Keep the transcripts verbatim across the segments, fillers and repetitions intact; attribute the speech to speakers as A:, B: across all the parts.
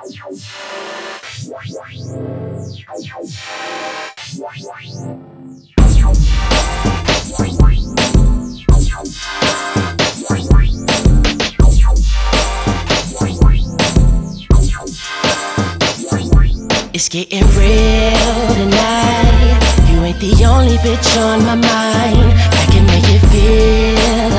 A: It's getting real tonight. You ain't the only bitch on my mind. I can make it feel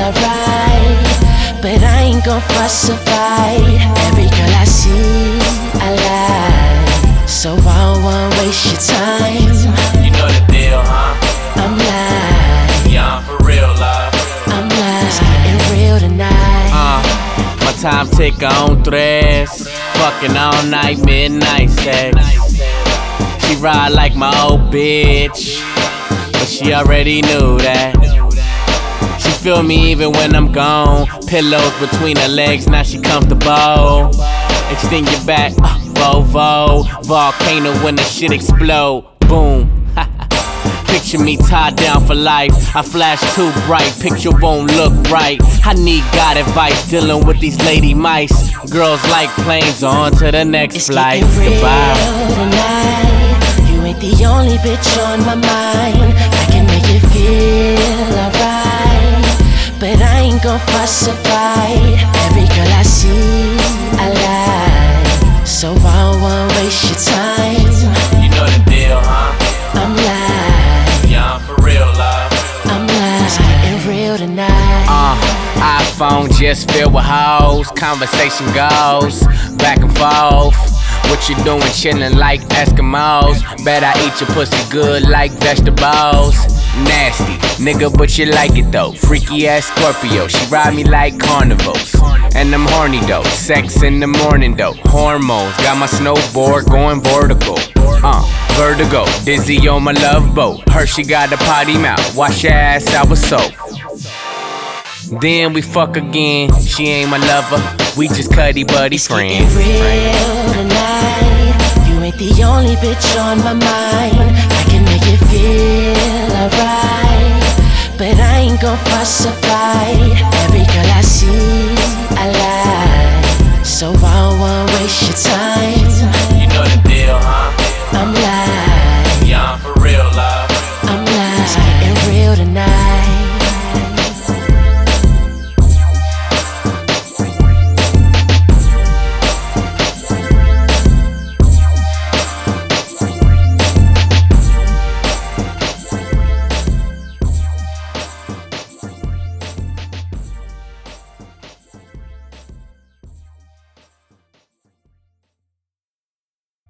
A: alright, but I ain't gon' fuss or fight. Every girl I see, I like, so I don't wanna waste your time.
B: You know the deal, huh?
A: I'm like,
B: Yeah, I'm for real, love.
A: I'm like, it's getting real tonight.
B: Uh, my time tick on tres. Fucking all night, midnight sex. She ride like my old bitch, but she already knew that. She feel me even when I'm gone. Pillows between her legs, now she comfortable. Extend your back, uh, Volvo. Volcano when the shit explode. Boom. Picture me tied down for life. I flash too bright, picture won't look right. I need God advice dealing with these lady mice. Girls like planes, on to the next
A: It's
B: flight.
A: getting
B: Goodbye.
A: real tonight. You ain't the only bitch on my mind. I can make it feel alright, but I ain't gon' fuss or fight. Every girl I see, I like, so I don't wanna waste your time.
B: You know the deal, huh?
A: I'm like,
B: Yeah, I'm for real, love.
A: I'm like, it's getting real tonight.
B: Uh, iPhone just filled with hoes. Conversation goes back and forth. What you doing chillin' like Eskimos? Bet I eat your pussy good like vegetables. Nasty, nigga, but you like it though. Freaky ass Scorpio, she ride me like carnivals. And I'm horny though, sex in the morning though. Hormones, got my snowboard going vertical. Uh, vertigo, dizzy on my love boat. Her she got a potty mouth, wash your ass out with soap. Then we fuck again, she ain't my lover. We just cuddy buddy
A: It's
B: friends.
A: getting real tonight. You ain't the only bitch on my mind. I can make it feel alright, but I ain't gon' fuss or fight. Every girl I see, I like, so I don't wanna waste your time.